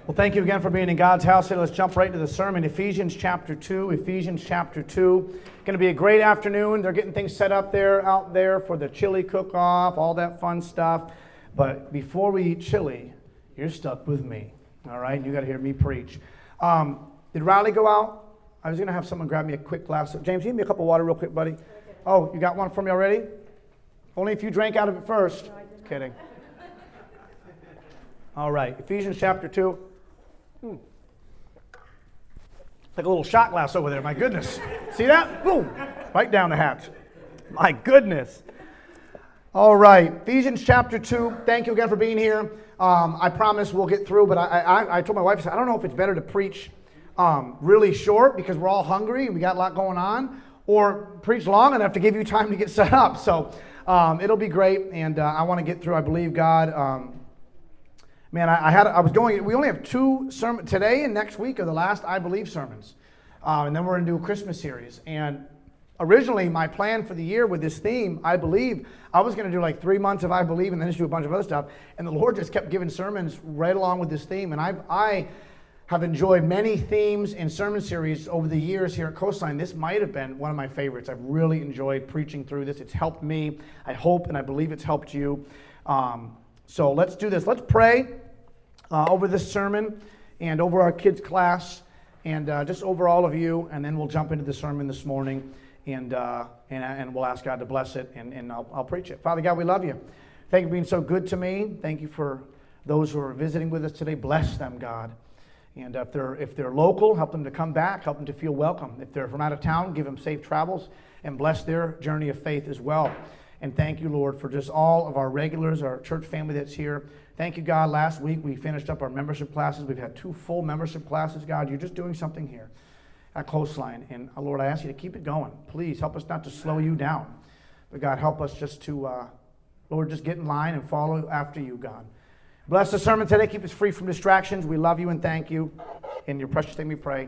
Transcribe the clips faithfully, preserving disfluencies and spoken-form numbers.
Well, thank you again for being in God's house today. Let's jump right into the sermon. Ephesians chapter two. Ephesians chapter two. Going to be a great afternoon. They're getting things set up there, out there for the chili cook-off, all that fun stuff. But before we eat chili, you're stuck with me. All right? You got to hear me preach. Um, did Riley go out? I was going to have someone grab me a quick glass. of James, give me a cup of water real quick, buddy. Oh, you got one for me already? Only if you drank out of it first. No, kidding. All right. Ephesians chapter two. Hmm. Like a little shot glass over there. My goodness. See that? Boom. Right down the hatch. My goodness. All right. Ephesians chapter two. Thank you again for being here. Um, I promise we'll get through, but I, I, I told my wife, I said, I don't know if it's better to preach um, really short because we're all hungry and we got a lot going on, or preach long enough to give you time to get set up. So um, it'll be great, and uh, I want to get through. I believe God. Um, Man, I, I had I was going. We only have two sermons today and next week are the last I Believe sermons, uh, and then we're going to do a Christmas series. And originally, my plan for the year with this theme, I Believe, I was going to do like three months of I Believe and then just do a bunch of other stuff. And the Lord just kept giving sermons right along with this theme. And I I have enjoyed many themes and sermon series over the years here at Coastline. This might have been one of my favorites. I've really enjoyed preaching through this. It's helped me. I hope and I believe it's helped you. Um, So let's do this. Let's pray uh, over this sermon and over our kids' class and uh, just over all of you, and then we'll jump into the sermon this morning, and uh, and, and we'll ask God to bless it, and, and I'll, I'll preach it. Father God, we love you. Thank you for being so good to me. Thank you for those who are visiting with us today. Bless them, God. And if they're if they're local, help them to come back. Help them to feel welcome. If they're from out of town, give them safe travels and bless their journey of faith as well. And thank you, Lord, for just all of our regulars, our church family that's here. Thank you, God. Last week we finished up our membership classes. We've had two full membership classes. God, you're just doing something here at Coastline. And uh, Lord, I ask you to keep it going. Please help us not to slow you down. But God, help us just to, uh, Lord, just get in line and follow after you, God. Bless the sermon today. Keep us free from distractions. We love you and thank you. In your precious name we pray.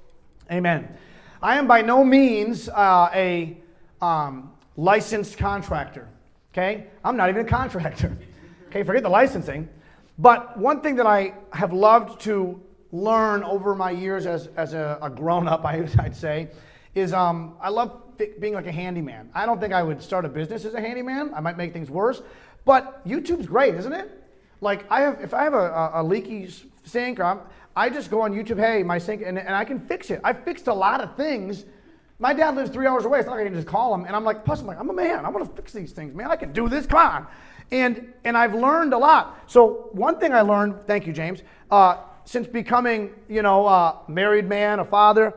Amen. I am by no means uh, a... Um, licensed contractor, okay? I'm not even a contractor, okay? Forget the licensing. But one thing that I have loved to learn over my years as, as a, a grown-up, I, I'd say, is um, I love being like a handyman. I don't think I would start a business as a handyman. I might make things worse. But YouTube's great, isn't it? Like, I have, if I have a, a leaky sink, or I'm, I just go on YouTube, hey, my sink, and, and I can fix it. I've fixed a lot of things. My dad lives three hours away. It's not like I can just call him. And I'm like, plus I'm like, I'm a man. I want to fix these things, man. I can do this. Come on. And and I've learned a lot. So one thing I learned, thank you, James, uh, since becoming, you know, a married man, a father,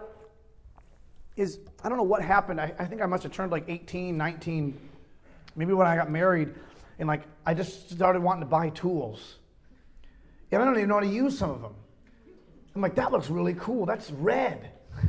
is I don't know what happened. I, I think I must have turned like eighteen, nineteen, maybe when I got married. And like, I just started wanting to buy tools. And I don't even know how to use some of them. I'm like, that looks really cool. That's red.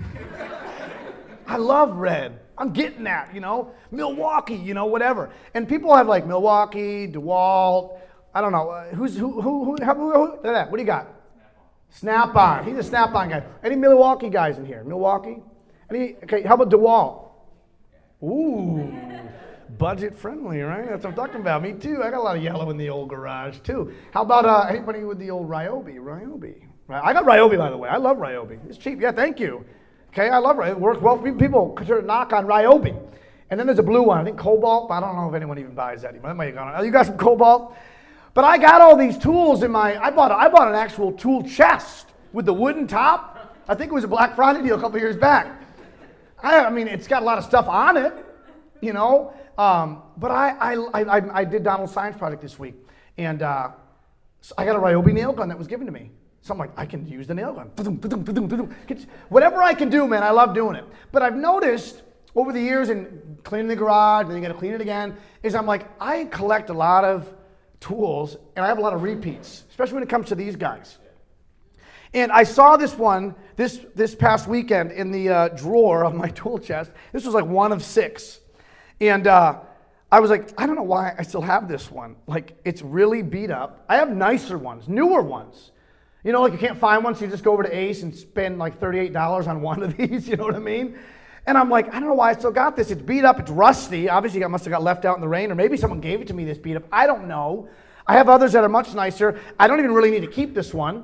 I love red. I'm getting that, you know. Milwaukee, you know, whatever. And people have like Milwaukee, DeWalt, I don't know. Uh, who's who? Who? Who? who, who, who what do you got? Snap-on. He's a Snap-on guy. Any Milwaukee guys in here? Milwaukee? Any? Okay. How about DeWalt? Ooh, budget friendly, right? That's what I'm talking about. Me too. I got a lot of yellow in the old garage too. How about uh, anybody with the old Ryobi? Ryobi. Right. I got Ryobi, by the way. I love Ryobi. It's cheap. Yeah. Thank you. Okay, I love it. It works well. People consider it knock on Ryobi. And then there's a blue one. I think Cobalt. But I don't know if anyone even buys that anymore. That might have gone on. You got some Cobalt? But I got all these tools in my, I bought, I bought an actual tool chest with the wooden top. I think it was a Black Friday deal a couple years back. I, I mean, it's got a lot of stuff on it, you know. Um, but I, I, I, I did Donald's Science Project this week. And uh, so I got a Ryobi nail gun that was given to me. So I'm like, I can use the nail gun. Whatever I can do, man, I love doing it. But I've noticed over the years in cleaning the garage, then you got to clean it again, is I'm like, I collect a lot of tools, and I have a lot of repeats, especially when it comes to these guys. And I saw this one this this past weekend in the uh, drawer of my tool chest. This was like one of six. And uh, I was like, I don't know why I still have this one. Like, it's really beat up. I have nicer ones, newer ones. You know, like you can't find one, so you just go over to Ace and spend like thirty-eight dollars on one of these, you know what I mean? And I'm like, I don't know why I still got this. It's beat up, it's rusty. Obviously, I must have got left out in the rain, or maybe someone gave it to me this beat up. I don't know. I have others that are much nicer. I don't even really need to keep this one.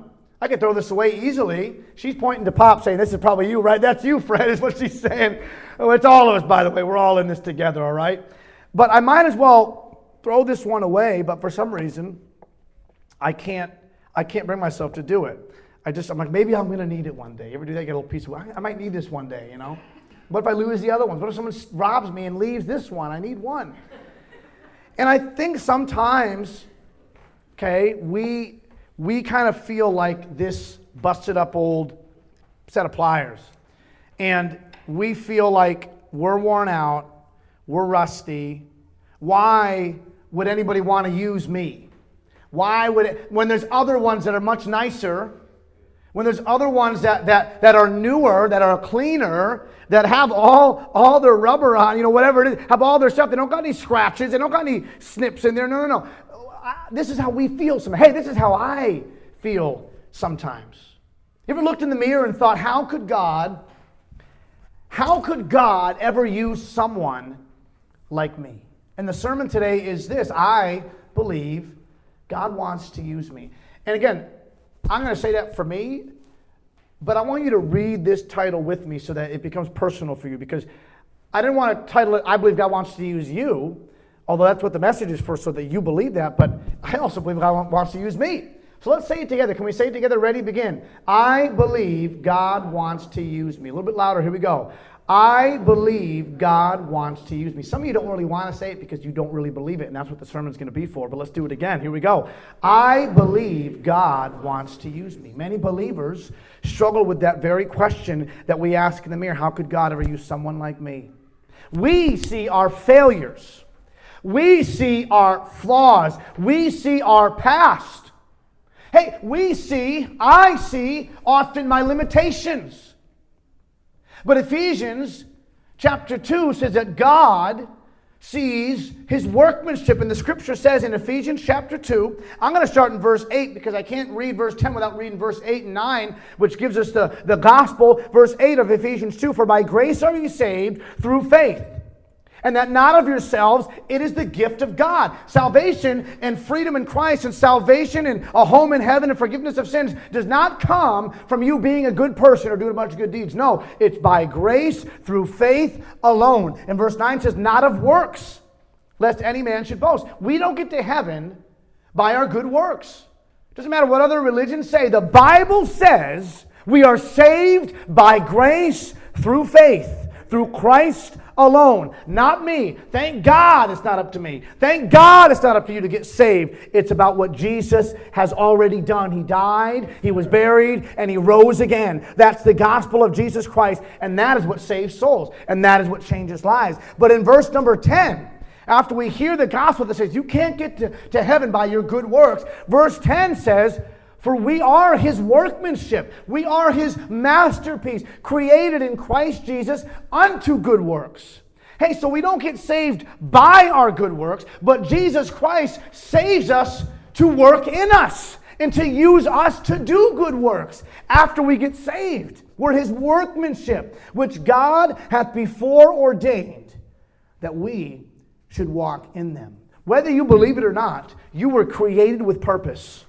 I could throw this away easily. She's pointing to Pop saying, this is probably you, right? That's you, Fred, is what she's saying. Oh, it's all of us, by the way. We're all in this together, all right? But I might as well throw this one away, but for some reason, I can't I can't bring myself to do it. I just, I'm like, maybe I'm going to need it one day. You ever do that? Get a little piece of, I might need this one day, you know? What if I lose the other ones? What if someone robs me and leaves this one? I need one. And I think sometimes, okay, we... we kind of feel like this busted up old set of pliers. And we feel like we're worn out, we're rusty. Why would anybody want to use me? Why would it, when there's other ones that are much nicer, when there's other ones that, that, that are newer, that are cleaner, that have all, all their rubber on, you know, whatever it is, have all their stuff, they don't got any scratches, they don't got any snips in there, no, no, no. This is how we feel sometimes. Hey, this is how I feel sometimes. You ever looked in the mirror and thought, how could God, how could God ever use someone like me? And the sermon today is this: I believe God wants to use me. And again, I'm going to say that for me, but I want you to read this title with me so that it becomes personal for you, because I didn't want to title it, I believe God wants to use you. Although that's what the message is for, so that you believe that. But I also believe God wants to use me. So let's say it together. Can we say it together? Ready? Begin. I believe God wants to use me. A little bit louder. Here we go. I believe God wants to use me. Some of you don't really want to say it because you don't really believe it, and that's what the sermon's going to be for. But let's do it again. Here we go. I believe God wants to use me. Many believers struggle with that very question that we ask in the mirror. How could God ever use someone like me? We see our failures. We see our flaws. We see our past. Hey, we see, I see often my limitations. But Ephesians chapter two says that God sees his workmanship. And the scripture says in Ephesians chapter two, I'm going to start in verse eight because I can't read verse ten without reading verse eight and nine, which gives us the, the gospel. Verse eight of Ephesians two, for by grace are you saved through faith. And that not of yourselves, it is the gift of God. Salvation and freedom in Christ, and salvation and a home in heaven and forgiveness of sins does not come from you being a good person or doing a bunch of good deeds. No, it's by grace through faith alone. And verse nine says, not of works, lest any man should boast. We don't get to heaven by our good works. Doesn't matter what other religions say. The Bible says we are saved by grace through faith, through Christ alone, not me. Thank God it's not up to me. Thank God it's not up to you to get saved. It's about what Jesus has already done. He died, he was buried, and he rose again. That's the gospel of Jesus Christ, and that is what saves souls, and that is what changes lives. But in verse number ten, after we hear the gospel that says you can't get to, to heaven by your good works, verse ten says, for we are his workmanship. We are his masterpiece, created in Christ Jesus unto good works. Hey, so we don't get saved by our good works, but Jesus Christ saves us to work in us and to use us to do good works after we get saved. We're his workmanship, which God hath before ordained that we should walk in them. Whether you believe it or not, you were created with purpose.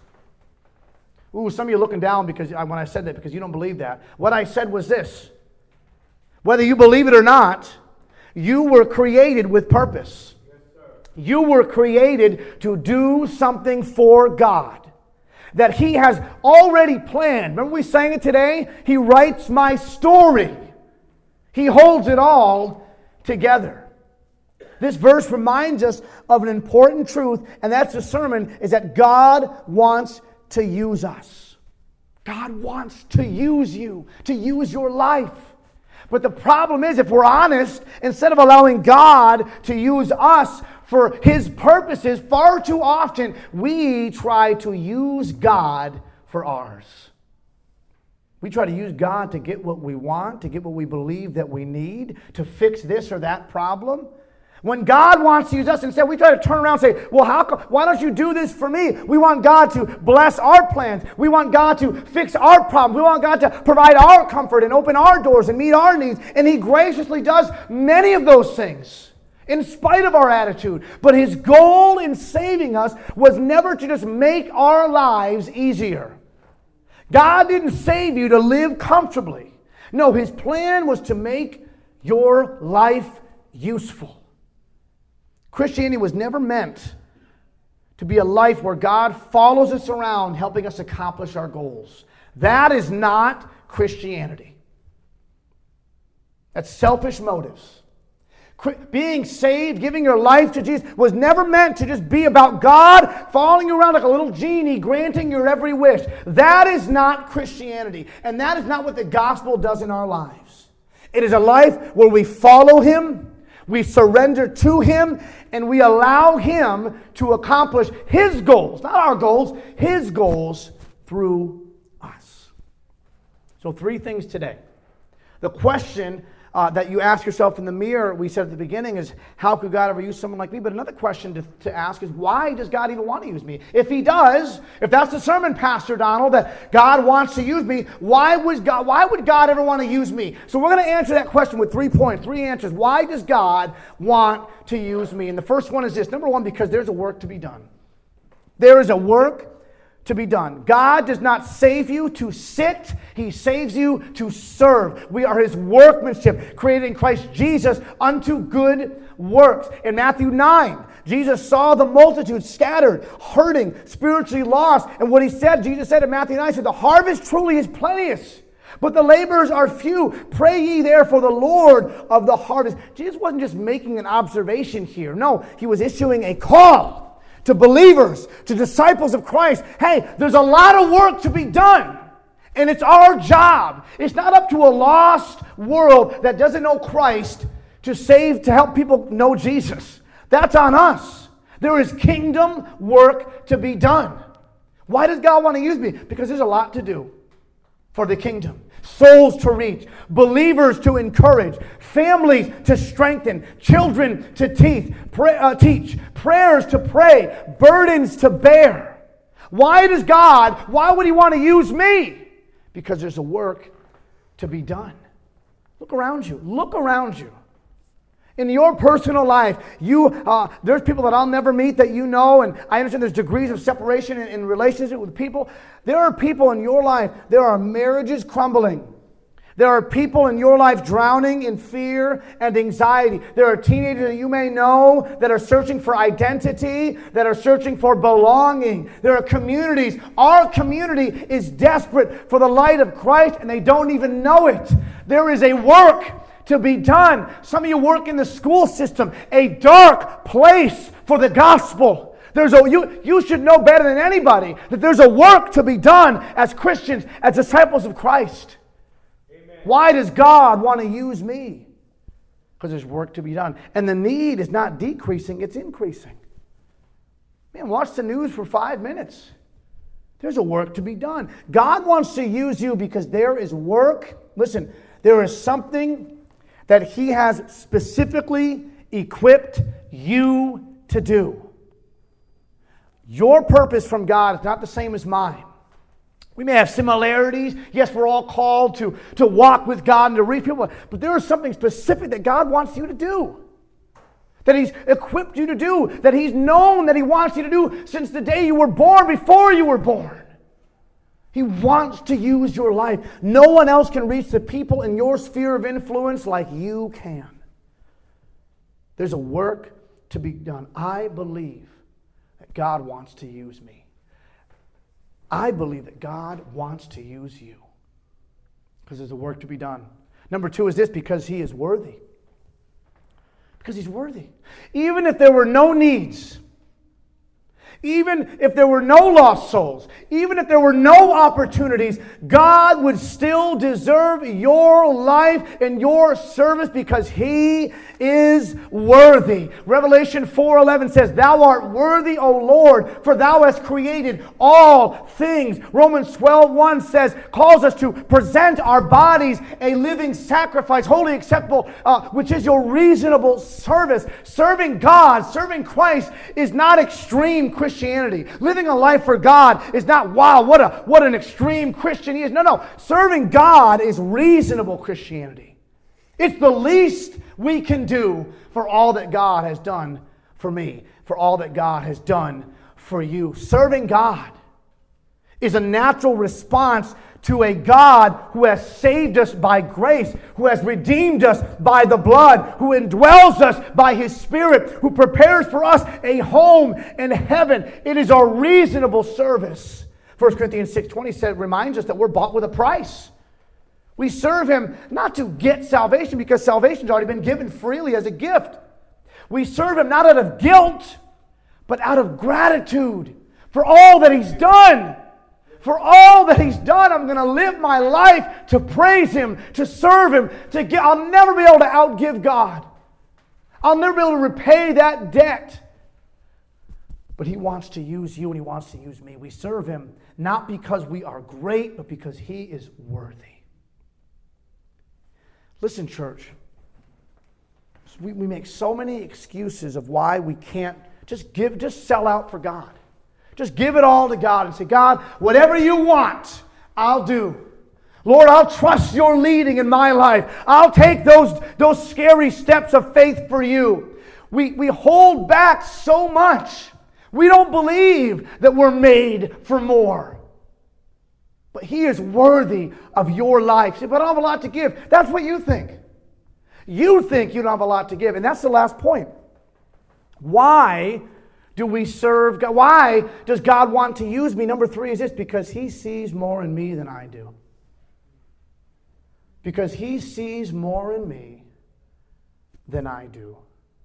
Ooh, some of you are looking down because when I said that because you don't believe that. What I said was this. Whether you believe it or not, you were created with purpose. Yes, sir. You were created to do something for God that he has already planned. Remember we sang it today? He writes my story. He holds it all together. This verse reminds us of an important truth, and that's the sermon, is that God wants to use us. God wants to use you, to use your life. But the problem is, if we're honest, instead of allowing God to use us for his purposes, far too often we try to use God for ours. We try to use God to get what we want, to get what we believe that we need, to fix this or that problem. When God wants to use us, instead we try to turn around and say, well, how come, why don't you do this for me? We want God to bless our plans. We want God to fix our problems. We want God to provide our comfort and open our doors and meet our needs. And he graciously does many of those things in spite of our attitude. But his goal in saving us was never to just make our lives easier. God didn't save you to live comfortably. No, His plan was to make your life useful. Christianity was never meant to be a life where God follows us around helping us accomplish our goals. That is not Christianity. That's selfish motives. Being saved, giving your life to Jesus, was never meant to just be about God following you around like a little genie, granting your every wish. That is not Christianity. And that is not what the gospel does in our lives. It is a life where we follow Him, we surrender to Him, and we allow Him to accomplish His goals, not our goals, His goals through us. So three things today. The question uh, that you ask yourself in the mirror, we said at the beginning, is how could God ever use someone like me? But another question to, to ask is, why does God even want to use me? If He does, if that's the sermon, Pastor Donald, that God wants to use me, why would God, why would God ever want to use me? So we're going to answer that question with three points, three answers. Why does God want to use me? And the first one is this. Number one, because there's a work to be done. There is a work to be done. God does not save you to sit. He saves you to serve. We are His workmanship, created in Christ Jesus unto good works. In Matthew nine, Jesus saw the multitude scattered, hurting, spiritually lost. And what He said, Jesus said in Matthew nine, He said, the harvest truly is plenteous, but the laborers are few. Pray ye therefore the Lord of the harvest. Jesus wasn't just making an observation here. No, He was issuing a call to believers, to disciples of Christ. Hey, there's a lot of work to be done. And it's our job. It's not up to a lost world that doesn't know Christ to save, to help people know Jesus. That's on us. There is kingdom work to be done. Why does God want to use me? Because there's a lot to do for the kingdom. Souls to reach, believers to encourage, families to strengthen, children to teach, pray, uh, teach, prayers to pray, burdens to bear. Why does God, why would He want to use me? Because there's a work to be done. Look around you. Look around you. In your personal life, you uh, there's people that I'll never meet that you know, and I understand there's degrees of separation in, in relationship with people. There are people in your life, there are marriages crumbling. There are people in your life drowning in fear and anxiety. There are teenagers that you may know that are searching for identity, that are searching for belonging. There are communities. Our community is desperate for the light of Christ, and they don't even know it. There is a work to be done. Some of you work in the school system, a dark place for the gospel. There's a you, you should know better than anybody that there's a work to be done as Christians, as disciples of Christ. Amen. Why does God want to use me? Because there's work to be done. And the need is not decreasing, it's increasing. Man, watch the news for five minutes. There's a work to be done. God wants to use you because there is work. Listen, there is something that He has specifically equipped you to do. Your purpose from God is not the same as mine. We may have similarities. Yes, we're all called to, to walk with God and to reach people. But there is something specific that God wants you to do. That He's equipped you to do. That He's known that He wants you to do since the day you were born, before you were born. He wants to use your life. No one else can reach the people in your sphere of influence like you can. There's a work to be done. I believe that God wants to use me. I believe that God wants to use you because there's a work to be done. Number two is this, because He is worthy. Because He's worthy. Even if there were no needs, even if there were no lost souls, even if there were no opportunities, God would still deserve your life and your service because He is worthy. Revelation four eleven says, Thou art worthy, O Lord, for Thou hast created all things. Romans twelve one says, calls us to present our bodies a living sacrifice, holy, acceptable, uh, which is your reasonable service. Serving God, serving Christ is not extreme Christianity. Living a life for God is not, wow, what a what an extreme Christian he is. No, no. Serving God is reasonable Christianity. It's the least we can do for all that God has done for me, for all that God has done for you. Serving God is a natural response to a God who has saved us by grace, who has redeemed us by the blood, who indwells us by His Spirit, who prepares for us a home in heaven. It is our reasonable service. First Corinthians six twenty said, reminds us that we're bought with a price. We serve Him not to get salvation, because salvation's already been given freely as a gift. We serve Him not out of guilt, but out of gratitude for all that He's done. For all that He's done, I'm going to live my life to praise Him, to serve Him, to get. I'll never be able to outgive God. I'll never be able to repay that debt. But He wants to use you and He wants to use me. We serve Him not because we are great, but because He is worthy. Listen, church. We, we make so many excuses of why we can't just give, just sell out for God. Just give it all to God and say, God, whatever you want, I'll do. Lord, I'll trust your leading in my life. I'll take those, those scary steps of faith for you. We, we hold back so much. We don't believe that we're made for more. But He is worthy of your life. Say, but I don't have a lot to give. That's what you think. You think you don't have a lot to give. And that's the last point. Why do we serve God? Why does God want to use me? Number three is this: because He sees more in me than I do. Because He sees more in me than I do.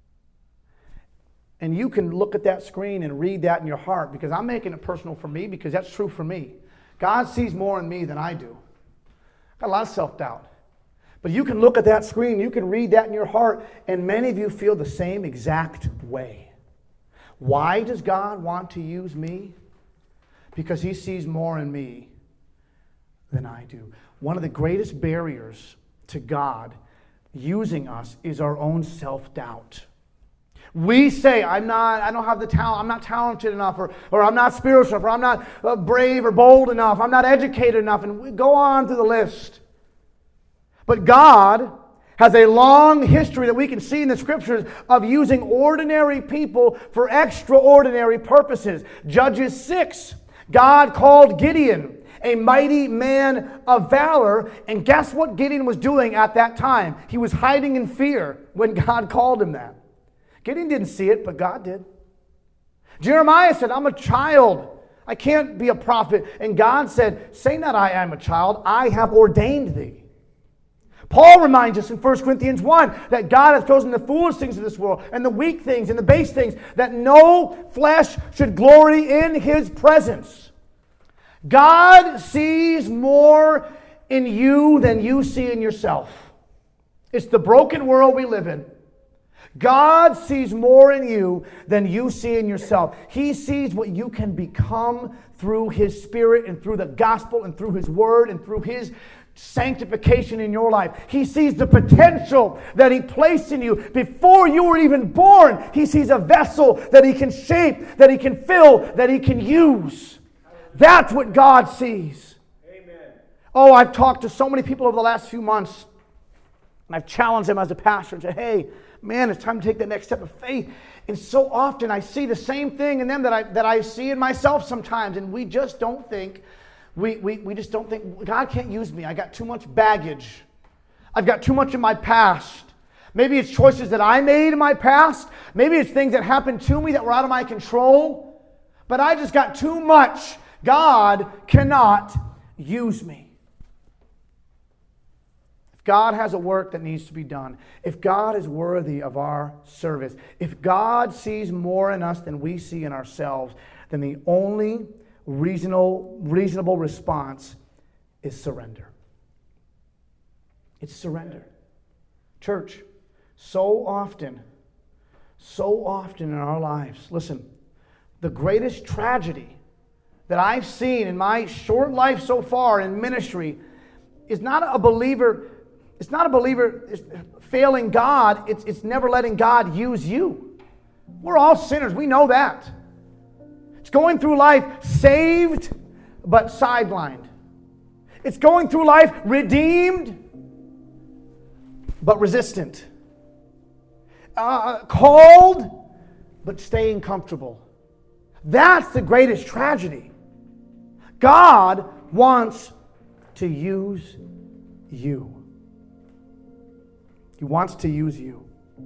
And you can look at that screen and read that in your heart, because I'm making it personal for me, because that's true for me. God sees more in me than I do. I've got a lot of self-doubt. But you can look at that screen, you can read that in your heart, and many of you feel the same exact way. Why does God want to use me? Because He sees more in me than I do. One of the greatest barriers to God using us is our own self-doubt. We say, I'm not, I don't have the talent, I'm not talented enough, or, or I'm not spiritual enough, or I'm not uh, brave or bold enough, I'm not educated enough, and we go on through the list. But God has a long history that we can see in the Scriptures of using ordinary people for extraordinary purposes. Judges six, God called Gideon a mighty man of valor, and guess what Gideon was doing at that time? He was hiding in fear when God called him that. Gideon didn't see it, but God did. Jeremiah said, I'm a child. I can't be a prophet. And God said, say not I am a child, I have ordained thee. Paul reminds us in First Corinthians one that God has chosen the foolish things of this world and the weak things and the base things, that no flesh should glory in His presence. God sees more in you than you see in yourself. It's the broken world we live in. God sees more in you than you see in yourself. He sees what you can become through His Spirit and through the gospel and through His Word and through His sanctification in your life. He sees the potential that He placed in you before you were even born. He sees a vessel that He can shape, that He can fill, that He can use. That's what God sees. Amen. Oh, I've talked to so many people over the last few months, and I've challenged them as a pastor and said, hey, man, it's time to take that next step of faith. And so often I see the same thing in them that I that I see in myself sometimes, and we just don't think We, we, we just don't think, God can't use me. I got too much baggage. I've got too much in my past. Maybe it's choices that I made in my past. Maybe it's things that happened to me that were out of my control. But I just got too much. God cannot use me. If God has a work that needs to be done, if God is worthy of our service, if God sees more in us than we see in ourselves, then the only Reasonable, reasonable response is surrender. It's surrender. Church, so often, so often in our lives, listen, the greatest tragedy that I've seen in my short life so far in ministry is not a believer, it's not a believer failing God, it's, it's never letting God use you. We're all sinners, we know that. It's going through life saved but sidelined. It's going through life redeemed but resistant. Uh, called but staying comfortable. That's the greatest tragedy. God wants to use you. He wants to use you.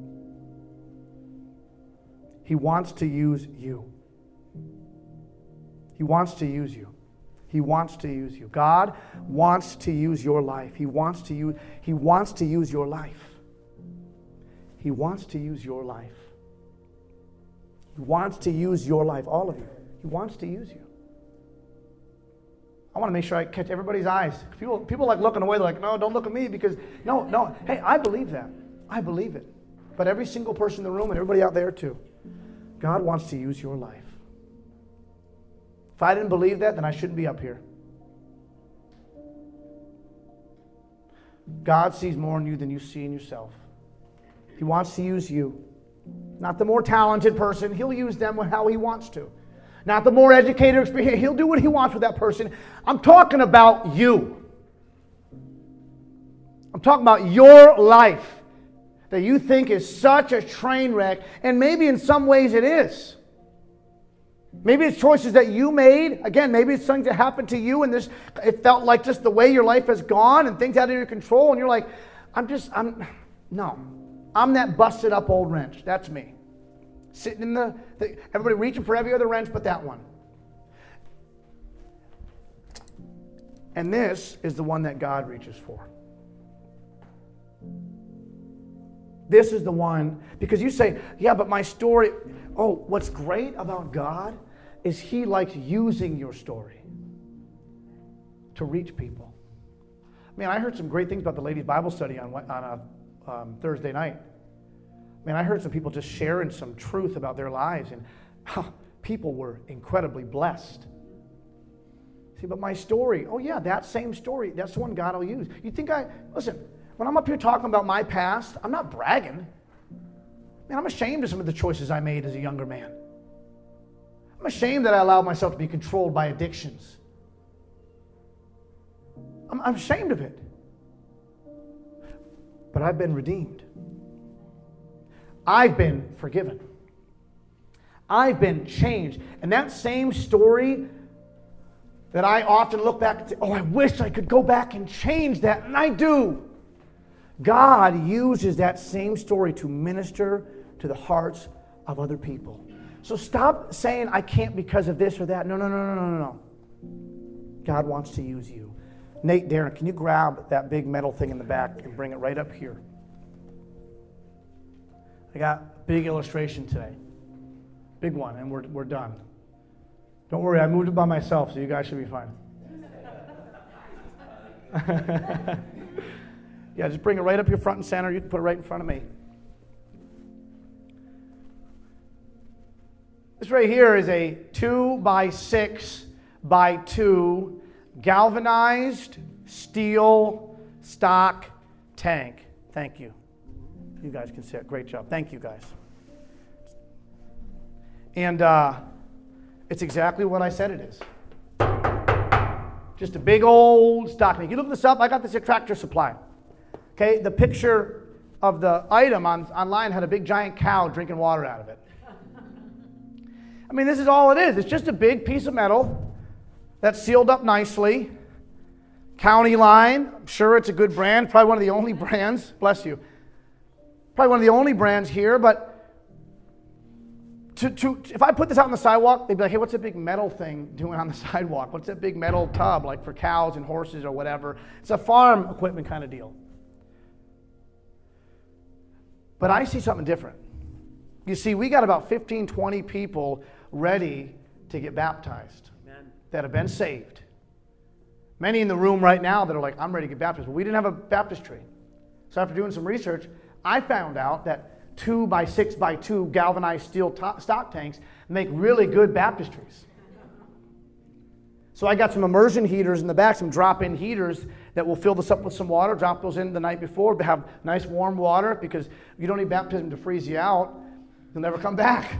He wants to use you. He wants to use you. He wants to use you. God wants to use your life. He wants to use, he wants to use your life. He wants to use your life. He wants to use your life, all of you. He wants to use you. I want to make sure I catch everybody's eyes. People, people like looking away. They're like, no, don't look at me because, no, no. Hey, I believe that. I believe it. But every single person in the room and everybody out there too, God wants to use your life. If I didn't believe that, then I shouldn't be up here. God sees more in you than you see in yourself. He wants to use you. Not the more talented person. He'll use them how he wants to. Not the more educated experience. He'll do what he wants with that person. I'm talking about you. I'm talking about your life that you think is such a train wreck, and maybe in some ways it is. Maybe it's choices that you made. Again, maybe it's things that happened to you, and this it felt like just the way your life has gone, and things out of your control, and you're like, I'm just, I'm, no. I'm that busted up old wrench. That's me. Sitting in the, the, everybody reaching for every other wrench but that one. And this is the one that God reaches for. This is the one, because you say, yeah, but my story, oh, what's great about God is he likes using your story to reach people. Man, I heard some great things about the ladies' Bible study on, on a um, Thursday night. Man, I heard some people just sharing some truth about their lives, and oh, people were incredibly blessed. See, but my story, oh yeah, that same story, that's the one God will use. You think I, listen, when I'm up here talking about my past, I'm not bragging. Man, I'm ashamed of some of the choices I made as a younger man. I'm ashamed that I allowed myself to be controlled by addictions. I'm, I'm ashamed of it. But I've been redeemed. I've been forgiven. I've been changed. And that same story that I often look back and say, oh, I wish I could go back and change that, and I do. God uses that same story to minister to the hearts of other people. So stop saying, I can't because of this or that. No, no, no, no, no, no, no. God wants to use you. Nate, Darren, can you grab that big metal thing in the back and bring it right up here? I got a big illustration today. Big one, and we're we're done. Don't worry, I moved it by myself, so you guys should be fine. Yeah, just bring it right up here front and center. You can put it right in front of me. This right here is a two by six by two galvanized steel stock tank. Thank you. You guys can see it. Great job. Thank you, guys. And uh, it's exactly what I said it is. Just a big old stock tank. You look this up. I got this at Tractor Supply. Okay, the picture of the item on, online had a big giant cow drinking water out of it. I mean, this is all it is. It's just a big piece of metal that's sealed up nicely. County Line. I'm sure it's a good brand. Probably one of the only brands. Bless you. Probably one of the only brands here, but to, to, if I put this out on the sidewalk, they'd be like, hey, what's that big metal thing doing on the sidewalk? What's that big metal tub, like for cows and horses or whatever? It's a farm equipment kind of deal. But I see something different. You see, we got about fifteen, twenty people ready to get baptized. Amen. That have been saved. Many in the room right now that are like, I'm ready to get baptized. But we didn't have a baptistry. So after doing some research, I found out that two by six by two galvanized steel to- stock tanks make really good baptistries. So I got some immersion heaters in the back, some drop-in heaters that will fill this up with some water, drop those in the night before, have nice warm water, because you don't need baptism to freeze you out. You'll never come back.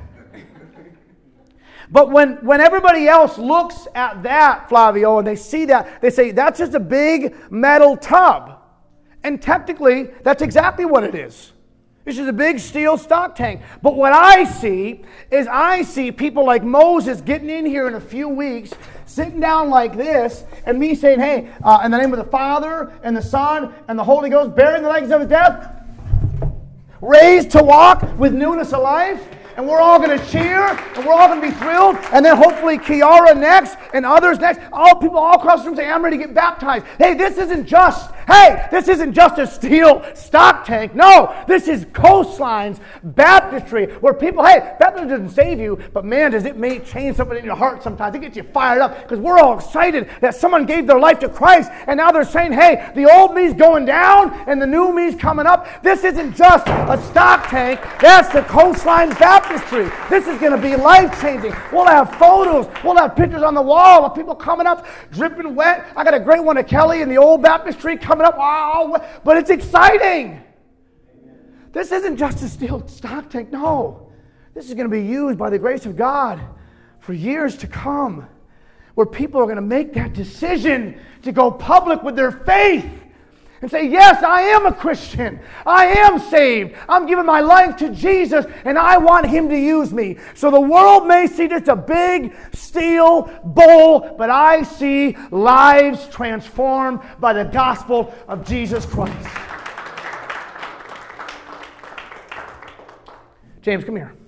But when, when everybody else looks at that, Flavio, and they see that, they say, that's just a big metal tub. And technically, that's exactly what it is. This is a big steel stock tank. But what I see is I see people like Moses getting in here in a few weeks, sitting down like this, and me saying, hey, uh, in the name of the Father, and the Son, and the Holy Ghost, bearing the likeness of his death, raised to walk with newness of life. And we're all going to cheer, and we're all going to be thrilled, and then hopefully Kiara next, and others next. All people all across the room say, I'm ready to get baptized. Hey, this isn't just, hey, this isn't just a steel stock tank. No, this is Coastlines Baptistry, where people, hey, baptism doesn't save you, but man, does it may change something in your heart sometimes. It gets you fired up, because we're all excited that someone gave their life to Christ, and now they're saying, hey, the old me's going down, and the new me's coming up. This isn't just a stock tank. That's the Coastlines Baptistry. This is going to be life-changing. We'll have photos. We'll have pictures on the wall of people coming up, dripping wet. I got a great one of Kelly in the old baptistry coming up. Wow. But it's exciting. This isn't just a steel stock tank. No. This is going to be used by the grace of God for years to come, where people are going to make that decision to go public with their faith. And say, yes, I am a Christian. I am saved. I'm giving my life to Jesus, and I want Him to use me. So the world may see just a big steel bowl, but I see lives transformed by the gospel of Jesus Christ. James, come here.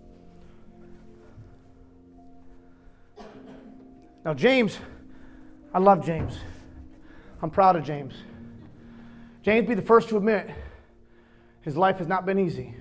Now, James, I love James. I'm proud of James. James, be the first to admit, his life has not been easy.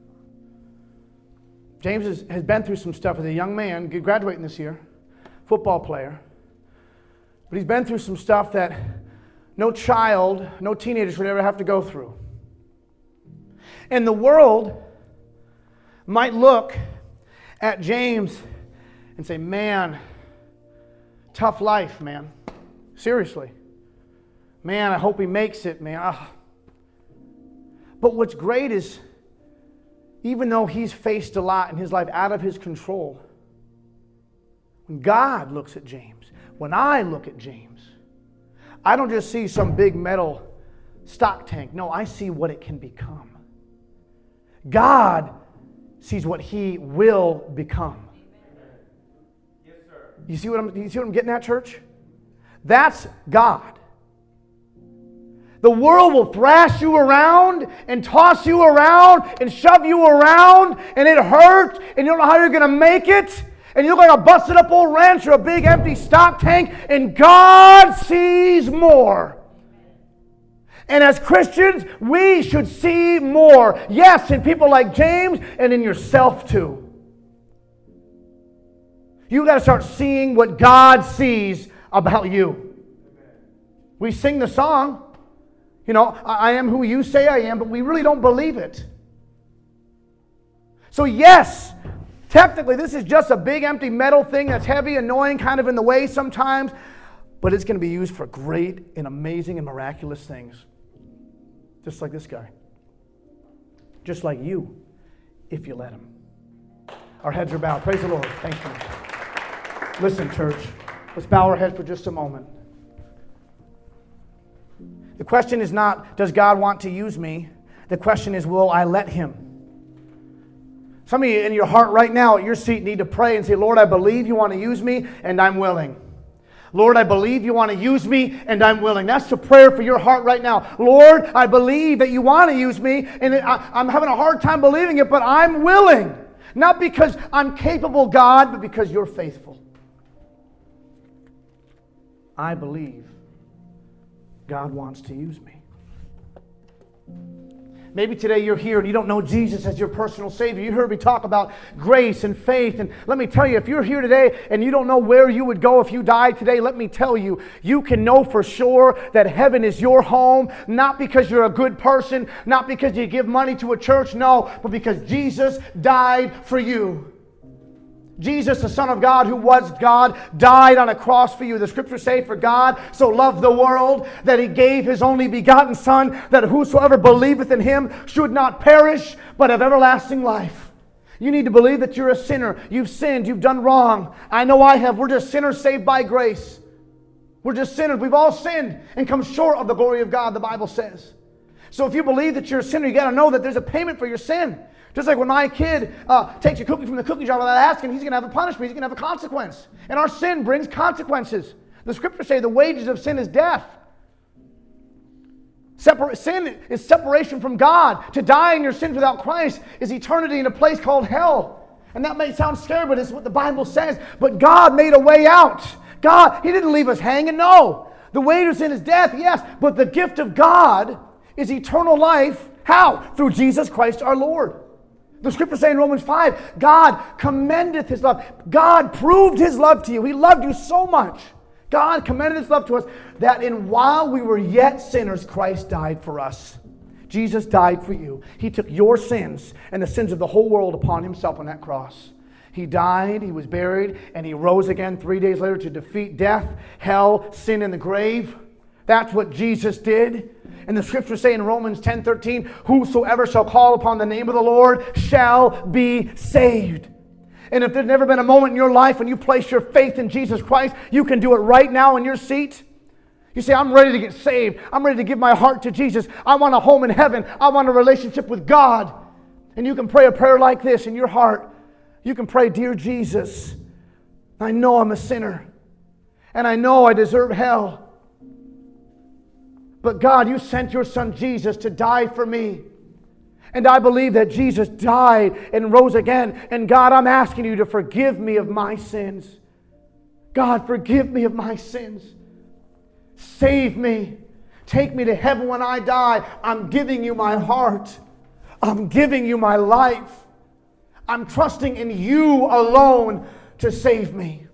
James has, has been through some stuff as a young man, graduating this year, football player. But he's been through some stuff that no child, no teenager should ever have to go through. And the world might look at James and say, man, tough life, man. Seriously. Man, I hope he makes it, man. Ah. But what's great is, even though he's faced a lot in his life out of his control, when God looks at James, when I look at James, I don't just see some big metal stock tank. No, I see what it can become. God sees what he will become. Yes, sir. You see what I'm, you see what I'm getting at, church? That's God. The world will thrash you around and toss you around and shove you around, and it hurts, and you don't know how you're going to make it, and you look like a busted up old ranch or a big empty stock tank, and God sees more. And as Christians, we should see more. Yes, in people like James and in yourself too. You got to start seeing what God sees about you. We sing the song, you know, I am who you say I am, but we really don't believe it. So yes, technically this is just a big empty metal thing that's heavy, annoying, kind of in the way sometimes, but it's going to be used for great and amazing and miraculous things. Just like this guy. Just like you, if you let him. Our heads are bowed. Praise the Lord. Thank you. Listen, church, let's bow our heads for just a moment. The question is not, does God want to use me? The question is, will I let him? Some of you in your heart right now at your seat need to pray and say, Lord, I believe you want to use me, and I'm willing. Lord, I believe you want to use me, and I'm willing. That's the prayer for your heart right now. Lord, I believe that you want to use me, and I, I'm having a hard time believing it, but I'm willing. Not because I'm capable, God, but because you're faithful. I believe God wants to use me. Maybe today you're here and you don't know Jesus as your personal Savior. You heard me talk about grace and faith. And let me tell you, if you're here today and you don't know where you would go if you died today, let me tell you, you can know for sure that heaven is your home, not because you're a good person, not because you give money to a church, no, but because Jesus died for you. Jesus, the Son of God, who was God, died on a cross for you. The scriptures say, for God so loved the world that he gave his only begotten Son, that whosoever believeth in him should not perish, but have everlasting life. You need to believe that you're a sinner. You've sinned. You've done wrong. I know I have. We're just sinners saved by grace. We're just sinners. We've all sinned and come short of the glory of God, the Bible says. So if you believe that you're a sinner, you got to know that there's a payment for your sin. Just like when my kid uh, takes a cookie from the cookie jar without asking, he's going to have a punishment. He's going to have a consequence. And our sin brings consequences. The scriptures say the wages of sin is death. Separ- sin is separation from God. To die in your sins without Christ is eternity in a place called hell. And that may sound scary, but it's what the Bible says. But God made a way out. God, He didn't leave us hanging. No. The wage of sin is death, yes. But the gift of God is eternal life. How? Through Jesus Christ our Lord. The scripture says in Romans five, God commendeth His love. God proved His love to you. He loved you so much. God commended His love to us that in while we were yet sinners, Christ died for us. Jesus died for you. He took your sins and the sins of the whole world upon Himself on that cross. He died, He was buried, and He rose again three days later to defeat death, hell, sin, and the grave. That's what Jesus did. And the scriptures say in Romans ten thirteen, whosoever shall call upon the name of the Lord shall be saved. And if there's never been a moment in your life when you place your faith in Jesus Christ, you can do it right now in your seat. You say, I'm ready to get saved. I'm ready to give my heart to Jesus. I want a home in heaven. I want a relationship with God. And you can pray a prayer like this in your heart. You can pray, Dear Jesus, I know I'm a sinner. And I know I deserve hell. But God, you sent your Son Jesus to die for me. And I believe that Jesus died and rose again. And God, I'm asking you to forgive me of my sins. God, forgive me of my sins. Save me. Take me to heaven when I die. I'm giving you my heart. I'm giving you my life. I'm trusting in you alone to save me.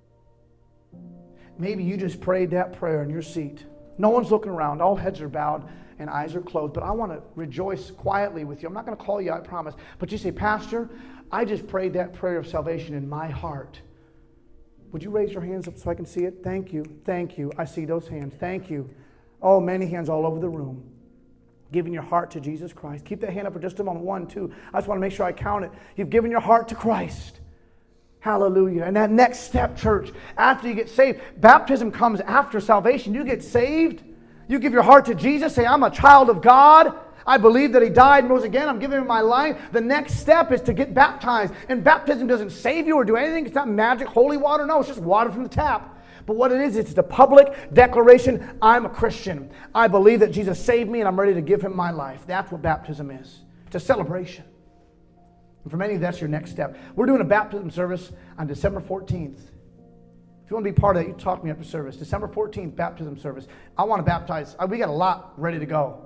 Maybe you just prayed that prayer in your seat. No one's looking around. All heads are bowed and eyes are closed. But I want to rejoice quietly with you. I'm not going to call you, I promise. But you say, Pastor, I just prayed that prayer of salvation in my heart. Would you raise your hands up so I can see it? Thank you. Thank you. I see those hands. Thank you. Oh, many hands all over the room. Giving your heart to Jesus Christ. Keep that hand up for just a moment. One, two. I just want to make sure I count it. You've given your heart to Christ. Hallelujah. And that next step, church, after you get saved, baptism comes after salvation. You get saved. You give your heart to Jesus. Say, I'm a child of God. I believe that He died and rose again. I'm giving Him my life. The next step is to get baptized. And baptism doesn't save you or do anything. It's not magic, holy water. No, it's just water from the tap. But what it is, it's the public declaration, I'm a Christian. I believe that Jesus saved me and I'm ready to give Him my life. That's what baptism is. It's a celebration. And for many, that's your next step. We're doing a baptism service on December fourteenth. If you want to be part of that, you talk to me after service. December fourteenth, baptism service. I want to baptize. We got a lot ready to go.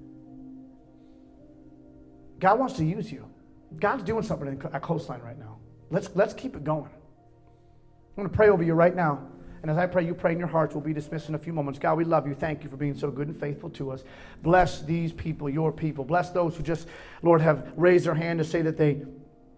God wants to use you. God's doing something at Coastline right now. Let's, let's keep it going. I'm going to pray over you right now. And as I pray, you pray in your hearts. We'll be dismissed in a few moments. God, we love you. Thank you for being so good and faithful to us. Bless these people, your people. Bless those who just, Lord, have raised their hand to say that they